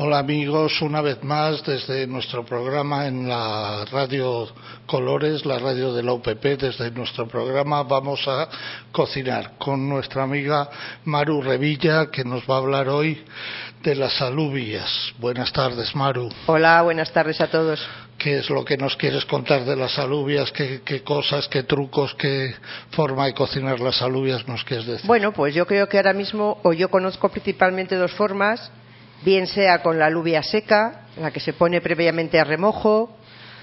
Hola amigos, una vez más desde nuestro programa en la Radio Colores, la radio de la UPP. Desde nuestro programa vamos a cocinar con nuestra amiga Maru Revilla, que nos va a hablar hoy de las alubias. Buenas tardes, Maru. Hola, buenas tardes a todos. ¿Qué es lo que nos quieres contar de las alubias? ¿Qué cosas, qué trucos, qué forma de cocinar las alubias nos quieres decir? Bueno, pues yo creo que ahora mismo, o yo conozco principalmente dos formas, bien sea con la alubia seca, la que se pone previamente a remojo,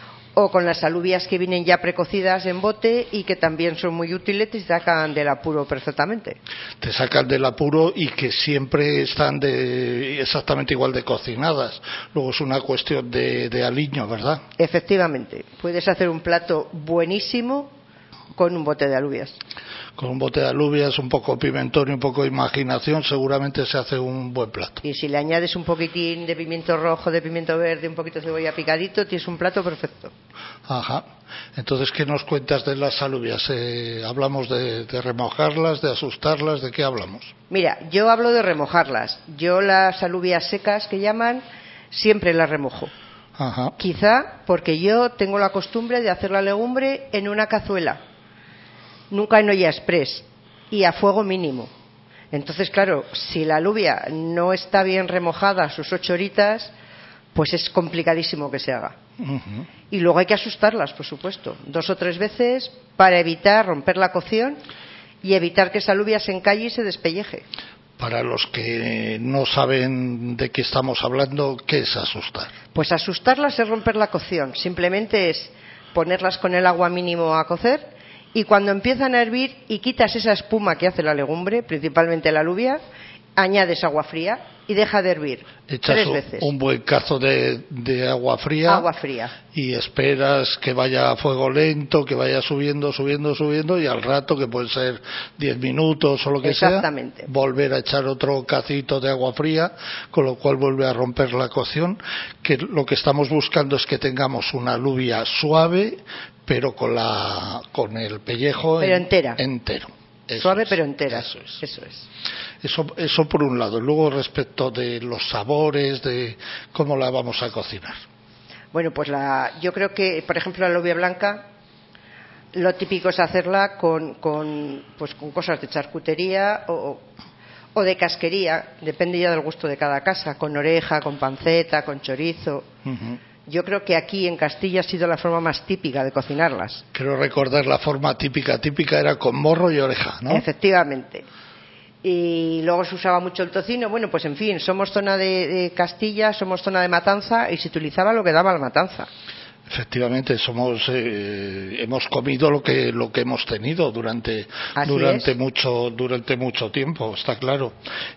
o con las alubias que vienen ya precocidas en bote y que también son muy útiles y sacan del apuro perfectamente. Te sacan del apuro y que siempre están exactamente igual de cocinadas. Luego es una cuestión de aliño, ¿verdad? Efectivamente, puedes hacer un plato buenísimo con un bote de alubias. Con un bote de alubias, un poco de pimentón y un poco de imaginación, seguramente se hace un buen plato. Y si le añades un poquitín de pimiento rojo, de pimiento verde, un poquito de cebolla picadito, tienes un plato perfecto. Ajá. Entonces, ¿qué nos cuentas de las alubias? ¿Hablamos de remojarlas, de asustarlas? ¿De qué hablamos? Mira, yo hablo de remojarlas. Yo las alubias secas que llaman, siempre las remojo. Ajá. Quizá porque yo tengo la costumbre de hacer la legumbre en una cazuela, nunca en olla express y a fuego mínimo. Entonces, claro, si la alubia no está bien remojada sus 8 horitas, pues es complicadísimo que se haga. Uh-huh. Y luego hay que asustarlas, por supuesto, 2 o 3 veces para evitar romper la cocción y evitar que esa alubia se encalle y se despelleje. Para los que no saben de qué estamos hablando, ¿qué es asustar? Pues asustarlas es romper la cocción. Simplemente es ponerlas con el agua mínimo a cocer y cuando empiezan a hervir y quitas esa espuma que hace la legumbre, principalmente la alubia, añades agua fría y deja de hervir. Echas 3 veces. Un buen cazo de agua fría. Agua fría. Y esperas que vaya a fuego lento, que vaya subiendo y al rato, que puede ser 10 minutos o lo que sea, volver a echar otro cacito de agua fría, con lo cual vuelve a romper la cocción. Que lo que estamos buscando es que tengamos una alubia suave, pero con el pellejo entero. Suave pero entera. Eso es. Eso por un lado. Luego, respecto de los sabores, de cómo la vamos a cocinar. Bueno, pues yo creo que, por ejemplo, la alubia blanca, lo típico es hacerla con cosas de charcutería o de casquería, depende ya del gusto de cada casa, con oreja, con panceta, con chorizo. Uh-huh. Yo creo que aquí en Castilla ha sido la forma más típica de cocinarlas. Creo recordar la forma típica era con morro y oreja, ¿no? Efectivamente. Y luego se usaba mucho el tocino. Bueno, pues en fin, somos zona de Castilla, somos zona de matanza y se utilizaba lo que daba la matanza. Efectivamente, hemos comido lo que hemos tenido durante mucho tiempo, está claro.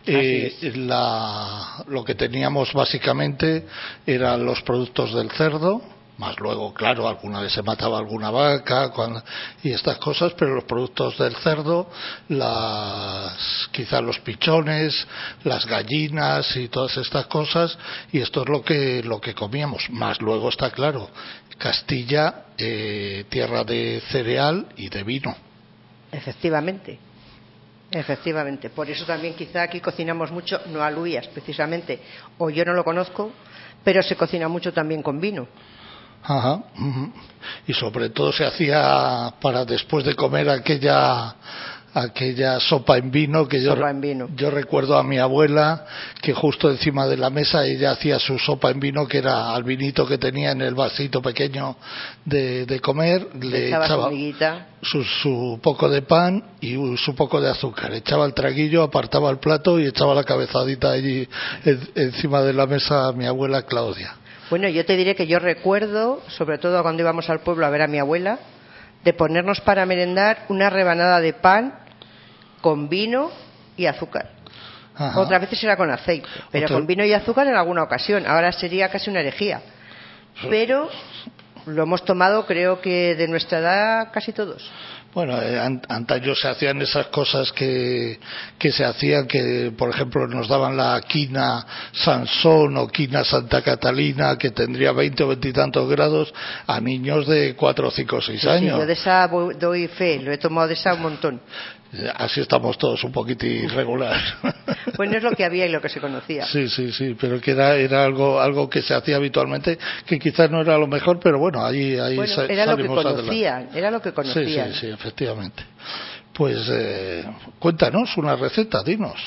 Lo que teníamos básicamente eran los productos del cerdo, más luego, claro, alguna vez se mataba alguna vaca y estas cosas, pero los productos del cerdo, quizás los pichones, las gallinas y todas estas cosas, y esto es lo que comíamos. Más luego está claro, Castilla, tierra de cereal y de vino. Efectivamente. Por eso también quizá aquí cocinamos mucho, no alubias precisamente, o yo no lo conozco, pero se cocina mucho también con vino. Ajá. Uh-huh. Y sobre todo se hacía para después de comer aquella sopa en vino que yo recuerdo a mi abuela que justo encima de la mesa ella hacía su sopa en vino, que era al vinito que tenía en el vasito pequeño de comer, le echaba su poco de pan y su poco de azúcar, echaba el traguillo, apartaba el plato y echaba la cabezadita allí encima de la mesa a mi abuela Claudia. Bueno, yo te diré que yo recuerdo, sobre todo cuando íbamos al pueblo a ver a mi abuela, de ponernos para merendar una rebanada de pan con vino y azúcar. Ajá. Otras veces era con aceite, pero con vino y azúcar en alguna ocasión. Ahora sería casi una herejía. Pero lo hemos tomado, creo que de nuestra edad, casi todos. Bueno, antaño se hacían esas cosas que se hacían, que por ejemplo nos daban la quina Sansón o quina Santa Catalina, que tendría 20 o 20 y tantos grados, a niños de 4, 5, 6 años. Sí, yo de esa doy fe, lo he tomado de esa un montón. Así estamos todos un poquito irregulares. Pues no es lo que había y lo que se conocía. Sí, pero que era algo que se hacía habitualmente, que quizás no era lo mejor, pero bueno, ahí era lo que conocían, era lo que conocían. Sí, efectivamente. Pues cuéntanos una receta, dinos.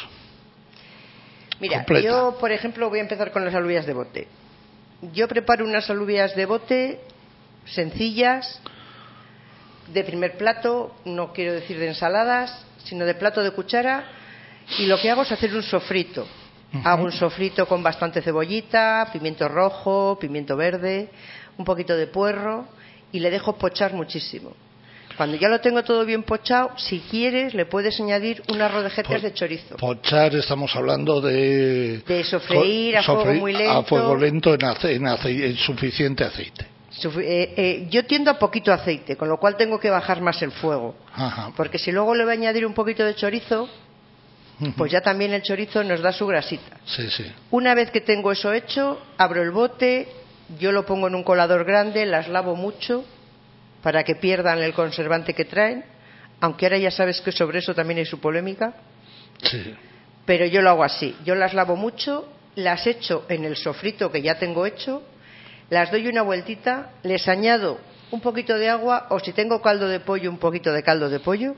Mira, completa. Yo, por ejemplo, voy a empezar con las alubias de bote. Yo preparo unas alubias de bote sencillas, de primer plato, no quiero decir de ensaladas, sino de plato de cuchara, y lo que hago es hacer un sofrito. Hago un sofrito con bastante cebollita, pimiento rojo, pimiento verde, un poquito de puerro, y le dejo pochar muchísimo. Cuando ya lo tengo todo bien pochado, si quieres, le puedes añadir unas rodajitas de chorizo. Pochar, estamos hablando de sofreír a fuego muy lento. A fuego lento en suficiente aceite. Yo tiendo a poquito aceite, con lo cual tengo que bajar más el fuego. Ajá. Porque si luego le voy a añadir un poquito de chorizo, pues ya también el chorizo nos da su grasita. Sí. Una vez que tengo eso hecho, abro el bote, yo lo pongo en un colador grande, las lavo mucho para que pierdan el conservante que traen, aunque ahora ya sabes que sobre eso también hay su polémica. Sí. Pero yo lo hago así, yo las lavo mucho, las echo en el sofrito que ya tengo hecho, las doy una vueltita, les añado un poquito de agua, o si tengo caldo de pollo, un poquito de caldo de pollo,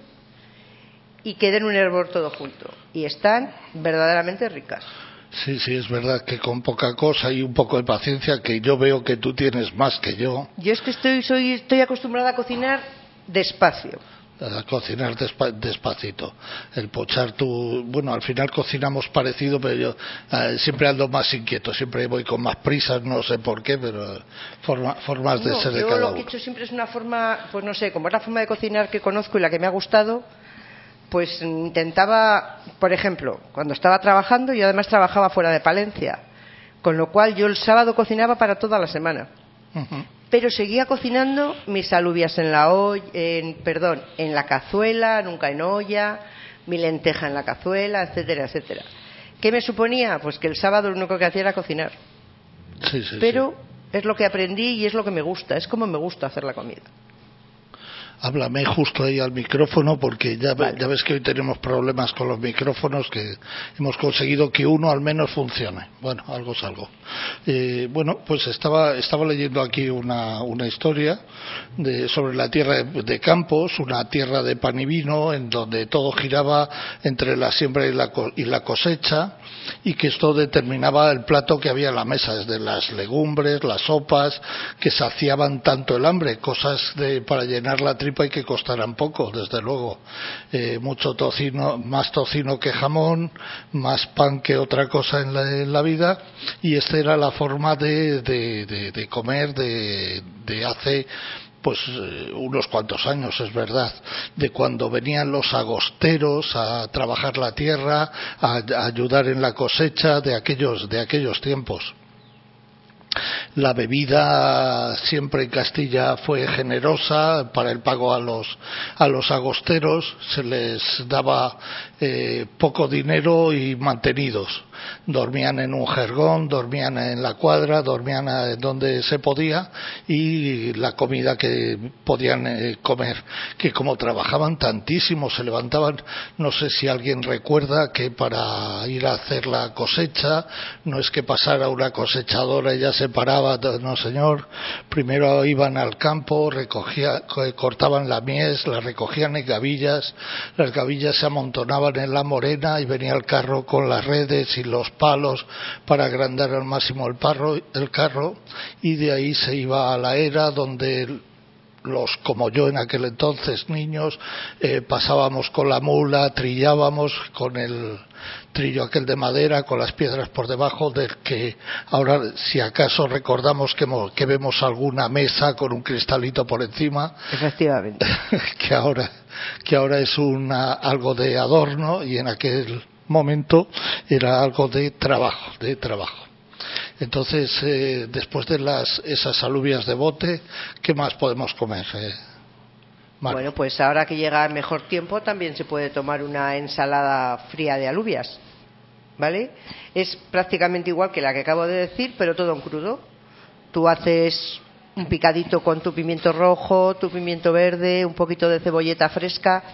y queden un hervor todo junto. Y están verdaderamente ricas. Sí, es verdad que con poca cosa y un poco de paciencia, que yo veo que tú tienes más que yo. Yo es que estoy acostumbrada a cocinar despacio. A cocinar despacito. El pochar bueno, al final cocinamos parecido, pero yo siempre ando más inquieto, siempre voy con más prisas, no sé por qué, pero formas de ser de cada uno. Yo lo que he hecho siempre es una forma, pues no sé, como es la forma de cocinar que conozco y la que me ha gustado, pues intentaba, por ejemplo, cuando estaba trabajando, yo además trabajaba fuera de Palencia, con lo cual yo el sábado cocinaba para toda la semana. Uh-huh. Pero seguía cocinando mis alubias en la cazuela, nunca en olla, mi lenteja en la cazuela, etcétera, etcétera. ¿Qué me suponía? Pues que el sábado lo único que hacía era cocinar. Sí. Pero es lo que aprendí y es lo que me gusta, es como me gusta hacer la comida. Háblame justo ahí al micrófono, porque Vale. Ya ves que hoy tenemos problemas con los micrófonos, que hemos conseguido que uno al menos funcione. Bueno, algo es algo. Bueno, pues estaba leyendo aquí una historia sobre la tierra de Campos, una tierra de pan y vino, en donde todo giraba entre la siembra y la cosecha, y que esto determinaba el plato que había en la mesa, desde las legumbres, las sopas, que saciaban tanto el hambre, cosas para llenar la tripa y que costaran poco, desde luego. Mucho tocino, más tocino que jamón, más pan que otra cosa en la vida, y esta era la forma de comer de hace pues unos cuantos años, es verdad, de cuando venían los agosteros a trabajar la tierra, a ayudar en la cosecha de aquellos tiempos. La bebida siempre en Castilla fue generosa para el pago a los agosteros, se les daba poco dinero y mantenidos. Dormían en un jergón, dormían en la cuadra, dormían donde se podía, y la comida que podían comer, que como trabajaban tantísimo, se levantaban, no sé si alguien recuerda que para ir a hacer la cosecha no es que pasara una cosechadora y ya se paraba, no señor, primero iban al campo, cortaban la mies, la recogían en gavillas, las gavillas se amontonaban en la morena y venía el carro con las redes y los palos para agrandar al máximo el carro, y de ahí se iba a la era donde como yo en aquel entonces, niños, pasábamos con la mula, trillábamos con el trillo aquel de madera, con las piedras por debajo, del que ahora, si acaso recordamos que vemos alguna mesa con un cristalito por encima. Efectivamente. que ahora es algo de adorno, y en aquel momento era algo de trabajo. Entonces, después de esas alubias de bote, ¿qué más podemos comer? Bueno, pues ahora que llega el mejor tiempo, también se puede tomar una ensalada fría de alubias, ¿vale? Es prácticamente igual que la que acabo de decir, pero todo en crudo. Tú haces un picadito con tu pimiento rojo, tu pimiento verde, un poquito de cebolleta fresca,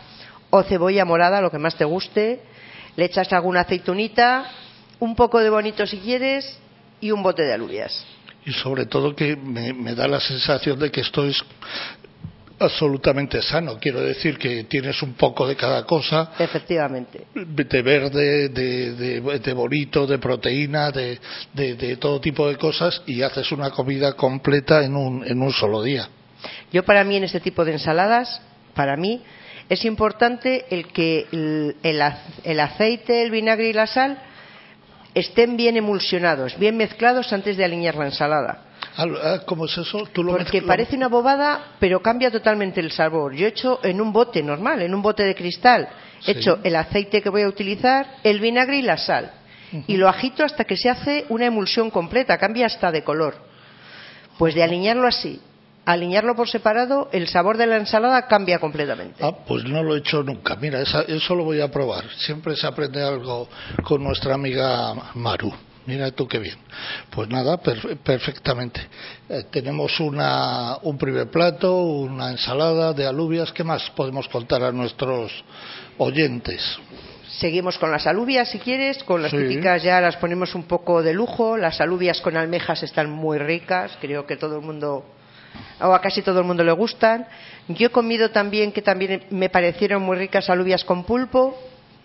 o cebolla morada, lo que más te guste, le echas alguna aceitunita, un poco de bonito si quieres y un bote de alubias. Y sobre todo que me da la sensación de que esto es absolutamente sano. Quiero decir que tienes un poco de cada cosa. Efectivamente. De verde, de bonito, de proteína, de todo tipo de cosas, y haces una comida completa en un solo día. Yo, para mí, en este tipo de ensaladas, para mí es importante el que el aceite, el vinagre y la sal estén bien emulsionados, bien mezclados antes de aliñar la ensalada. ¿Cómo es eso? Porque parece una bobada, pero cambia totalmente el sabor. Yo he hecho en un bote normal, en un bote de cristal, he hecho el aceite que voy a utilizar, el vinagre y la sal. Y lo agito hasta que se hace una emulsión completa, cambia hasta de color. Pues de aliñarlo así, aliñarlo por separado, el sabor de la ensalada cambia completamente. Pues no lo he hecho nunca. Mira, eso lo voy a probar. Siempre se aprende algo con nuestra amiga Maru. Mira tú qué bien. Pues nada, perfectamente. Tenemos un primer plato, una ensalada de alubias. ¿Qué más podemos contar a nuestros oyentes? Seguimos con las alubias, si quieres, con las típicas, ya las ponemos un poco de lujo. Las alubias con almejas están muy ricas, creo que todo el mundo, o a casi todo el mundo le gustan. Yo he comido también, que también me parecieron muy ricas, alubias con pulpo.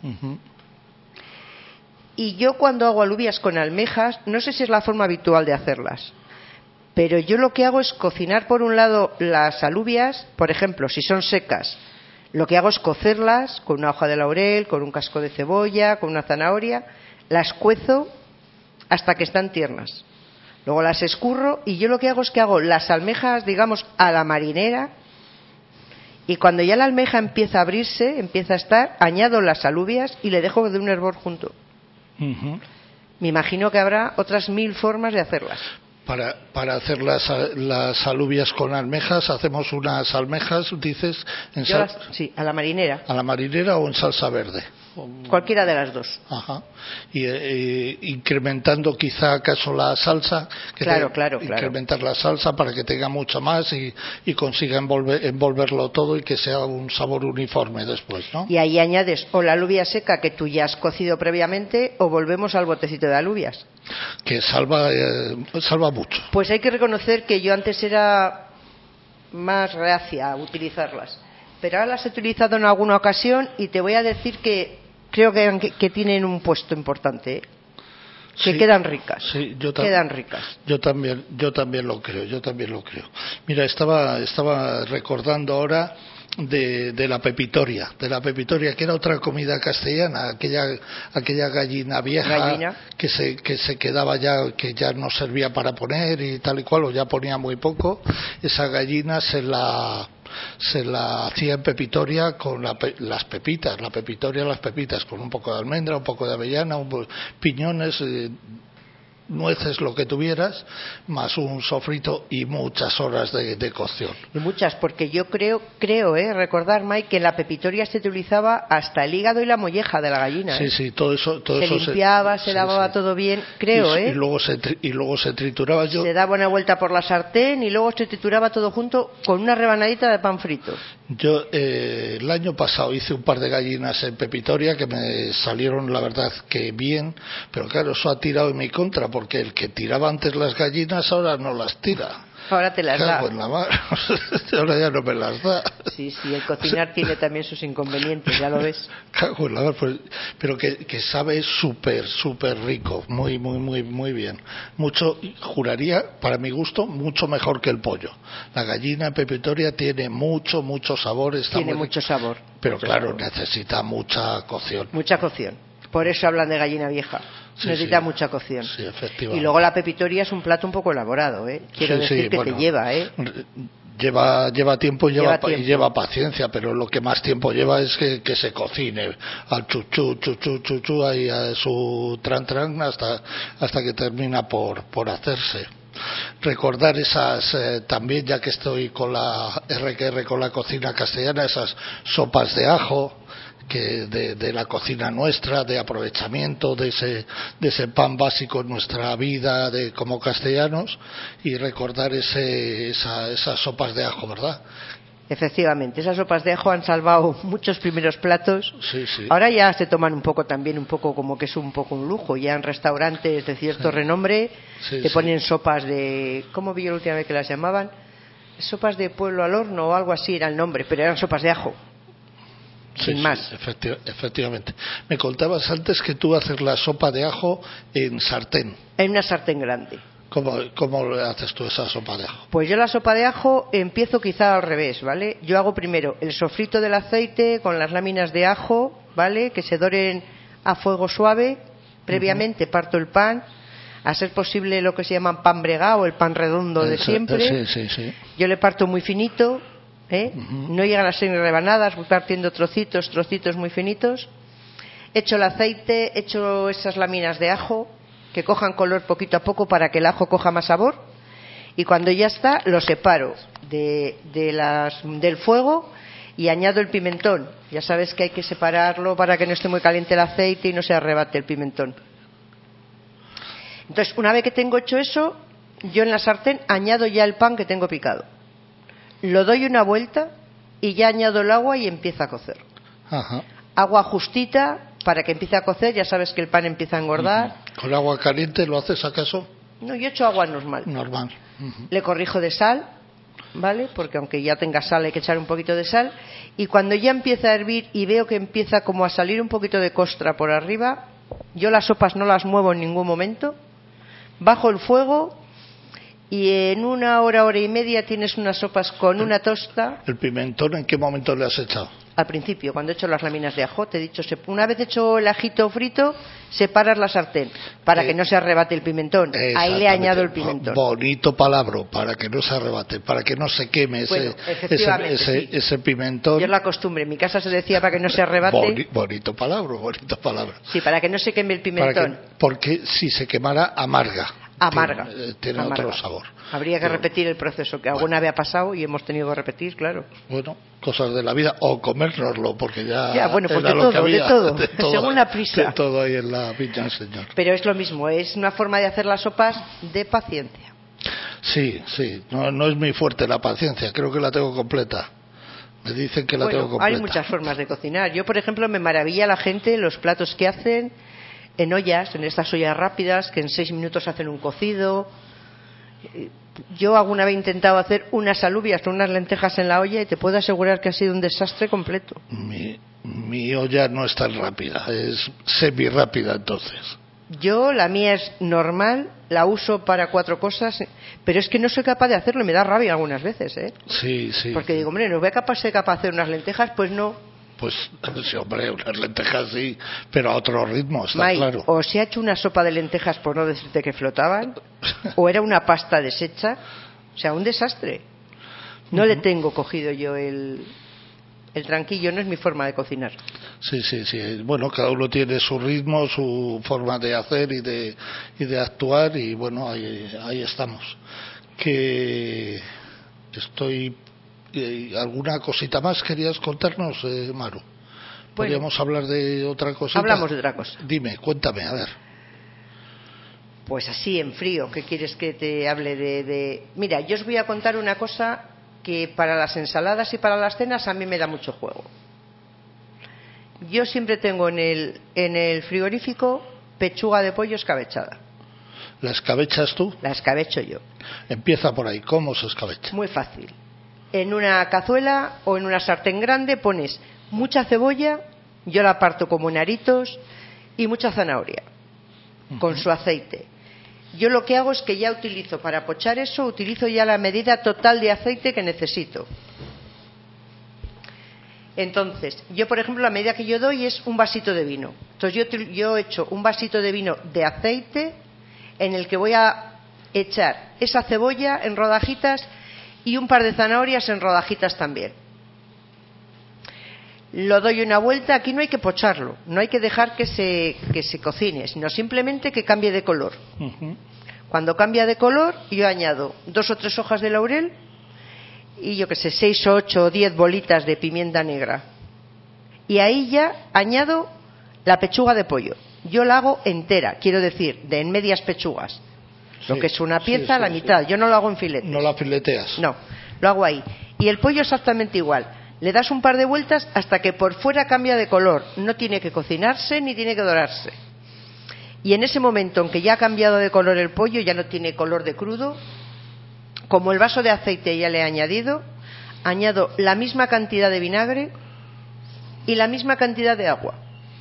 Y yo, cuando hago alubias con almejas, no sé si es la forma habitual de hacerlas, pero yo lo que hago es cocinar por un lado las alubias. Por ejemplo, si son secas, lo que hago es cocerlas con una hoja de laurel, con un casco de cebolla, con una zanahoria, las cuezo hasta que están tiernas. Luego las escurro y yo lo que hago es que hago las almejas, digamos, a la marinera, y cuando ya la almeja empieza a abrirse, empieza a estar, añado las alubias y le dejo de un hervor junto. Me imagino que habrá otras 1000 formas de hacerlas. Para hacer las alubias con almejas, hacemos unas almejas, dices, sí, a la marinera. ¿A la marinera o en salsa verde? Cualquiera de las dos. Ajá. Y incrementando quizá acaso la salsa. Claro. Incrementar la salsa para que tenga mucho más y consiga envolverlo todo y que sea un sabor uniforme después, ¿no? Y ahí añades o la alubia seca que tú ya has cocido previamente, o volvemos al botecito de alubias. Que salva mucho. Pues hay que reconocer que yo antes era más reacia a utilizarlas, pero ahora las he utilizado en alguna ocasión y te voy a decir que creo que tienen un puesto importante, que quedan ricas. Sí, quedan ricas. Yo también lo creo. Mira, estaba recordando ahora de la pepitoria, que era otra comida castellana, aquella gallina vieja que se quedaba ya, que ya no servía para poner y tal y cual, o ya ponía muy poco. Esa gallina se la hacía en pepitoria con las pepitas, con un poco de almendra, un poco de avellana, piñones, nueces, lo que tuvieras, más un sofrito y muchas horas de cocción. Y muchas, porque yo creo recordar, Mike, que en la pepitoria se utilizaba hasta el hígado y la molleja de la gallina. Sí, todo eso se limpiaba, se lavaba todo bien, creo, y luego se trituraba. Se daba una vuelta por la sartén y luego se trituraba todo junto con una rebanadita de pan frito. Yo el año pasado hice un par de gallinas en pepitoria que me salieron, la verdad, que bien, pero claro, eso ha tirado en mi contra, porque el que tiraba antes las gallinas ahora no las tira. Ahora te las da. Ahora ya no me las da. Sí, el cocinar tiene también sus inconvenientes, ya lo ves. Cago en la mar, pero que sabe súper rico, muy bien. Mucho, juraría, para mi gusto, mucho mejor que el pollo. La gallina en pepitoria tiene mucho sabor. Tiene mucho sabor. Pero claro, necesita mucha cocción. Mucha cocción. Por eso hablan de gallina vieja. Necesita mucha cocción. Sí, efectivamente. Y luego la pepitoria es un plato un poco elaborado, ¿eh? Quiero decir que te lleva, Lleva tiempo y lleva paciencia, pero lo que más tiempo lleva es que se cocine al chuchu ahí a su tran hasta que termina por hacerse. Recordar esas también, ya que estoy con la RQR, con la cocina castellana, esas sopas de ajo, que de la cocina nuestra, de aprovechamiento de ese pan básico en nuestra vida como castellanos, y recordar esas sopas de ajo, ¿verdad? Efectivamente, esas sopas de ajo han salvado muchos primeros platos. Sí, sí. Ahora ya se toman un poco también, un poco como que es un poco un lujo. Ya en restaurantes de cierto renombre te ponen sopas de... ¿Cómo vi yo la última vez que las llamaban? Sopas de pueblo al horno o algo así era el nombre, pero eran sopas de ajo. Sin más. Efectivamente. Me contabas antes que tú haces la sopa de ajo en sartén. En una sartén grande. ¿Cómo haces tú esa sopa de ajo? Pues yo la sopa de ajo empiezo quizá al revés, ¿vale? Yo hago primero el sofrito del aceite con las láminas de ajo, ¿vale? Que se doren a fuego suave. Previamente parto el pan, a ser posible lo que se llama pan bregado, el pan redondo de siempre. Sí. Yo le parto muy finito, no llegan a ser rebanadas, voy partiendo trocitos muy finitos. Echo el aceite, echo esas láminas de ajo, que cojan color poquito a poco para que el ajo coja más sabor, y cuando ya está lo separo del fuego y añado el pimentón. Ya sabes que hay que separarlo para que no esté muy caliente el aceite y no se arrebate el pimentón. Entonces, una vez que tengo hecho eso, yo en la sartén añado ya el pan que tengo picado, lo doy una vuelta y ya añado el agua y empieza a cocer. Ajá. Agua justita para que empiece a cocer. Ya sabes que el pan empieza a engordar. ¿Con agua caliente lo haces acaso? No, yo echo agua normal. Le corrijo de sal, ¿vale? Porque aunque ya tenga sal hay que echar un poquito de sal. Y cuando ya empieza a hervir y veo que empieza como a salir un poquito de costra por arriba, yo las sopas no las muevo en ningún momento. Bajo el fuego y en una hora y media tienes unas sopas con una tosta. ¿El pimentón en qué momento le has echado? Al principio, cuando he hecho las láminas de ajo, te he dicho, una vez hecho el ajito frito, separas la sartén para que no se arrebate el pimentón. Ahí le añado el pimentón. Bonito palabra, para que no se arrebate, para que no se queme ese pimentón. Yo es la costumbre, en mi casa se decía para que no se arrebate. Bonito palabra. Sí, para que no se queme el pimentón. Porque si se quemara, amarga. Tiene amarga. Otro sabor. Habría que repetir el proceso, que alguna vez ha pasado y hemos tenido que repetir, claro. Bueno, cosas de la vida, o comérnoslo, porque ya bueno, pues era de todo, según la prisa. De todo ahí en la viña del Señor. Pero es lo mismo, es una forma de hacer las sopas de paciencia. Sí, no es muy fuerte la paciencia, creo que la tengo completa. Me dicen que la tengo completa. Hay muchas formas de cocinar. Yo, por ejemplo, me maravilla la gente, los platos que hacen en ollas, en estas ollas rápidas, que en 6 minutos hacen un cocido. Yo alguna vez he intentado hacer unas alubias con unas lentejas en la olla y te puedo asegurar que ha sido un desastre completo. Mi olla no es tan rápida, es semi rápida entonces. La mía es normal, la uso para 4 cosas, pero es que no soy capaz de hacerlo y me da rabia algunas veces, Sí. Porque digo, hombre, ¿no voy a ser capaz de hacer unas lentejas? Pues no. Pues sí, hombre, unas lentejas sí, pero a otro ritmo, está claro. O se ha hecho una sopa de lentejas, por no decirte que flotaban, o era una pasta deshecha, o sea, un desastre. No le tengo cogido yo el tranquillo, no es mi forma de cocinar. Sí. Bueno, cada uno tiene su ritmo, su forma de hacer y de actuar, y bueno, ahí estamos. Que estoy... ¿Alguna cosita más querías contarnos, Maru? ¿Podríamos hablar de otra cosita? Hablamos de otra cosa. Dime, cuéntame, a ver. Pues así, en frío, ¿qué quieres que te hable de...? Mira, yo os voy a contar una cosa que para las ensaladas y para las cenas a mí me da mucho juego. Yo siempre tengo en el frigorífico pechuga de pollo escabechada. ¿La escabechas tú? La escabecho yo. Empieza por ahí, ¿cómo se escabecha? Muy fácil. En una cazuela o en una sartén grande pones mucha cebolla, yo la parto como en aritos, y mucha zanahoria, con su aceite. Yo lo que hago es que ya utilizo, para pochar eso, utilizo ya la medida total de aceite que necesito. Entonces, yo por ejemplo, la medida que yo doy es un vasito de vino. Entonces yo he hecho un vasito de vino de aceite en el que voy a echar esa cebolla en rodajitas y un par de zanahorias en rodajitas también. Lo doy una vuelta. Aquí no hay que pocharlo, no hay que dejar que se cocine, sino simplemente que cambie de color. Cuando cambia de color, yo añado 2 o 3 hojas de laurel y 6 o 8 o 10 bolitas de pimienta negra. Y ahí ya añado la pechuga de pollo. Yo la hago entera, quiero decir, en medias pechugas. Lo que es una pieza, la mitad. Yo no lo hago en filetes. ¿No la fileteas? No, lo hago ahí. Y el pollo exactamente igual. Le das un par de vueltas hasta que por fuera cambia de color. No tiene que cocinarse ni tiene que dorarse. Y en ese momento en que ya ha cambiado de color el pollo, ya no tiene color de crudo, como el vaso de aceite ya le he añadido, añado la misma cantidad de vinagre y la misma cantidad de agua.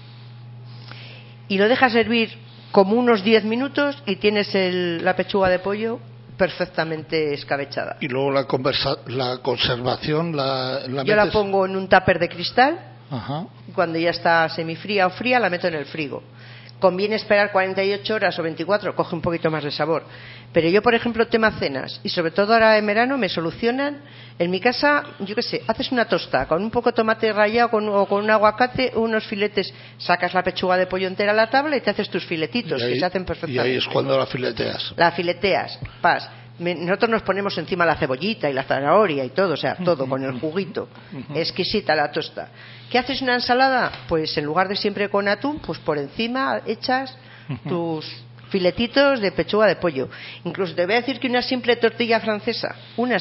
Y lo dejas hervir como unos 10 minutos y tienes la pechuga de pollo perfectamente escabechada. Y luego la conservación, yo la pongo en un tupper de cristal. Ajá. Y cuando ya está semifría o fría la meto en el frigo. Conviene esperar 48 horas o 24, coge un poquito más de sabor. Pero yo, por ejemplo, tema cenas, y sobre todo ahora en verano, me solucionan. En mi casa, yo qué sé, haces una tosta con un poco de tomate rallado o con un aguacate, unos filetes, sacas la pechuga de pollo entera a la tabla y te haces tus filetitos, que se hacen perfectamente. Y ahí es cuando la fileteas. La fileteas, nosotros nos ponemos encima la cebollita y la zanahoria y todo, o sea, todo con el juguito. Exquisita la tosta. ¿Qué haces una ensalada? Pues en lugar de siempre con atún, pues por encima echas tus filetitos de pechuga de pollo. Incluso te voy a decir que una simple tortilla francesa,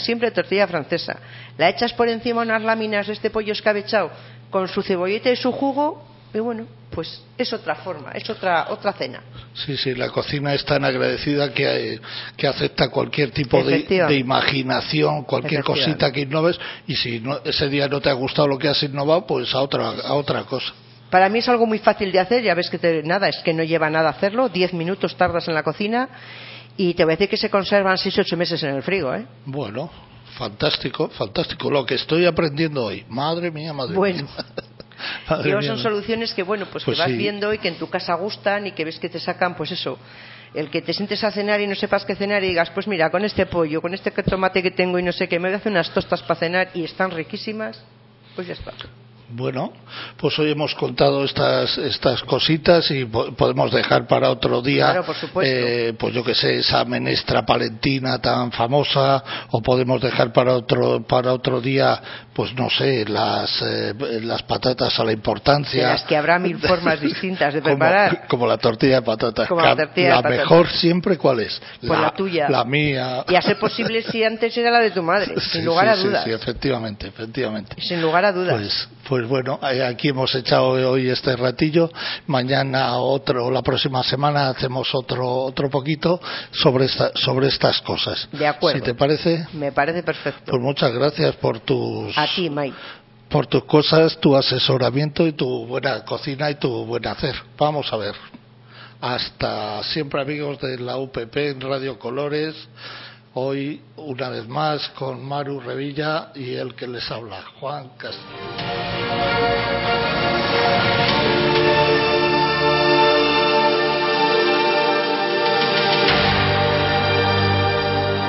la echas por encima unas láminas de este pollo escabechado con su cebollita y su jugo, y bueno, pues es otra forma, es otra cena. Sí, la cocina es tan agradecida que acepta cualquier tipo de imaginación, cualquier cosita que innoves, y si ese día no te ha gustado lo que has innovado, pues a otra cosa. Para mí es algo muy fácil de hacer, ya ves que es que no lleva nada hacerlo, 10 minutos tardas en la cocina, y te voy a decir que se conservan 6-8 meses en el frigo, ¿eh? Bueno, fantástico, lo que estoy aprendiendo hoy, madre mía. Bueno. Son soluciones que, bueno, pues que vas viendo y que en tu casa gustan y que ves que te sacan, pues eso, el que te sientes a cenar y no sepas qué cenar y digas, pues mira, con este pollo, con este tomate que tengo y no sé qué, me voy a hacer unas tostas para cenar y están riquísimas, pues ya está. Bueno, pues hoy hemos contado estas cositas y podemos dejar para otro día, claro, por supuesto. Pues yo que sé, esa menestra palentina tan famosa, o podemos dejar para otro día, pues no sé, las patatas a la importancia. De las que habrá 1000 formas distintas de preparar. Como la tortilla de patatas. La mejor siempre, ¿cuál es? Pues la tuya. La mía. Y a ser posible si antes era la de tu madre, sin lugar a dudas. Sí, efectivamente. Sin lugar a dudas. Pues bueno, aquí hemos echado hoy este ratillo. Mañana la próxima semana hacemos otro poquito sobre estas cosas. De acuerdo. ¿Si te parece? Me parece perfecto. Pues muchas gracias por tus... A ti, Mike. Por tus cosas, tu asesoramiento y tu buena cocina y tu buen hacer. Vamos a ver. Hasta siempre, amigos de la UPP en Radio Colores. Hoy, una vez más, con Maru Revilla y el que les habla, Juan Castillo.